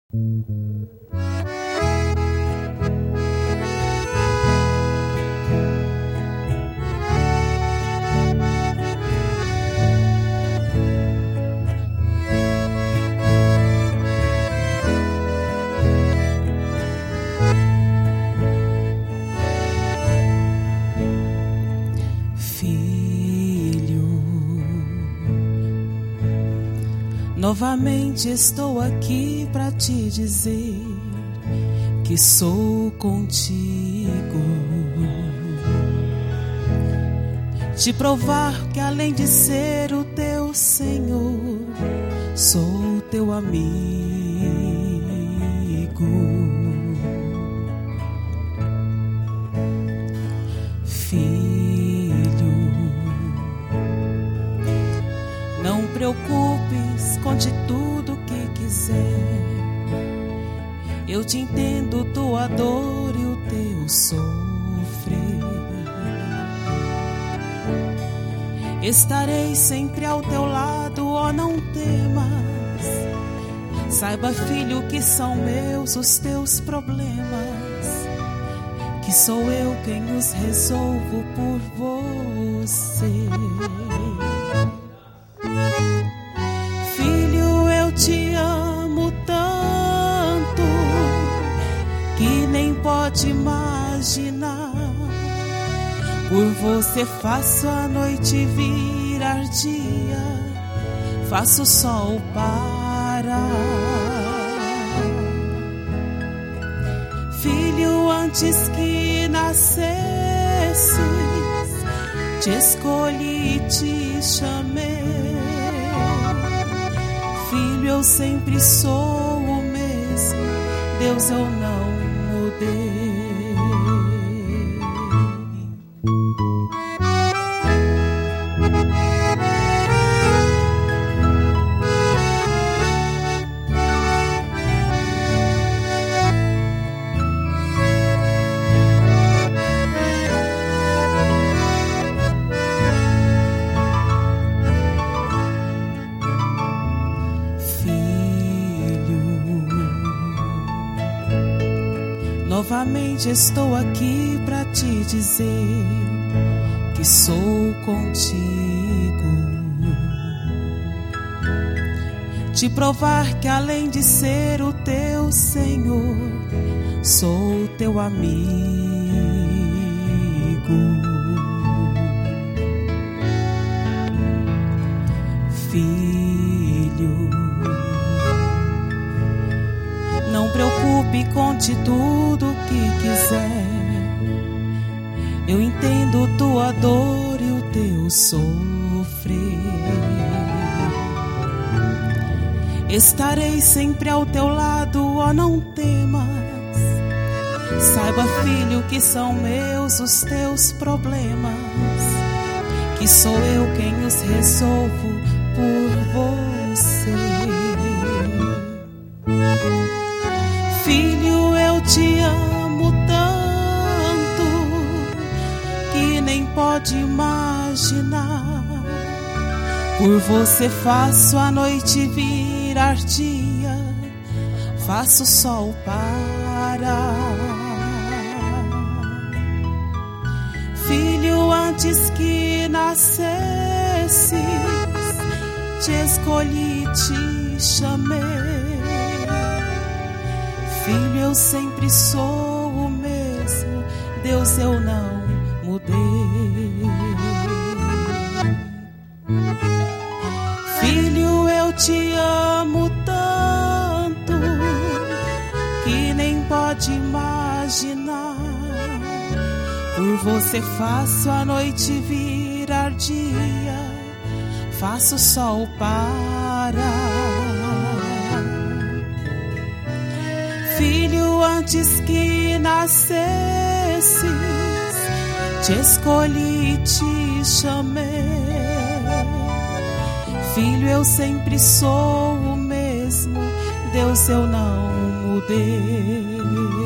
Novamente estou aqui para te dizer que sou contigo, te provar que além de ser o teu Senhor, sou teu amigo. Filho, não preocupes, conte tudo o que quiser. Eu te entendo, tua dor e o teu sofrer. Estarei sempre ao teu lado, ó, não temas. Saiba, filho, que são meus os teus problemas, que sou eu quem os resolvo por você. Filho, eu te amo tanto que nem pode imaginar. Por você faço a noite virar dia, faço o sol parar. Filho, antes que nascesses, te escolhi e te chamei. Filho, eu sempre sou o mesmo, Deus, eu não mudei. Novamente estou aqui para te dizer que sou contigo, te provar que além de ser o teu Senhor, sou teu amigo. Filho, não preocupe, conte tudo o que quiser. Eu entendo tua dor e o teu sofrer. Estarei sempre ao teu lado, ó, não temas. Saiba, filho, que são meus os teus problemas, que sou eu quem os resolvo por você. Filho, eu te amo tanto que nem pode imaginar. Por você faço a noite virar dia, faço o sol parar. Filho, antes que nascesses, te escolhi e te chamei. Filho, eu sempre sou o mesmo, Deus, eu não mudei. Filho, eu te amo tanto que nem pode imaginar. Por você faço a noite virar dia, faço o sol parar. Filho, antes que nascesses, te escolhi e te chamei. Filho, eu sempre sou o mesmo, Deus, eu não mudei.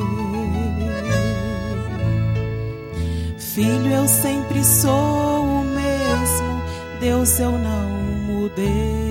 Filho, eu sempre sou o mesmo, Deus, eu não mudei.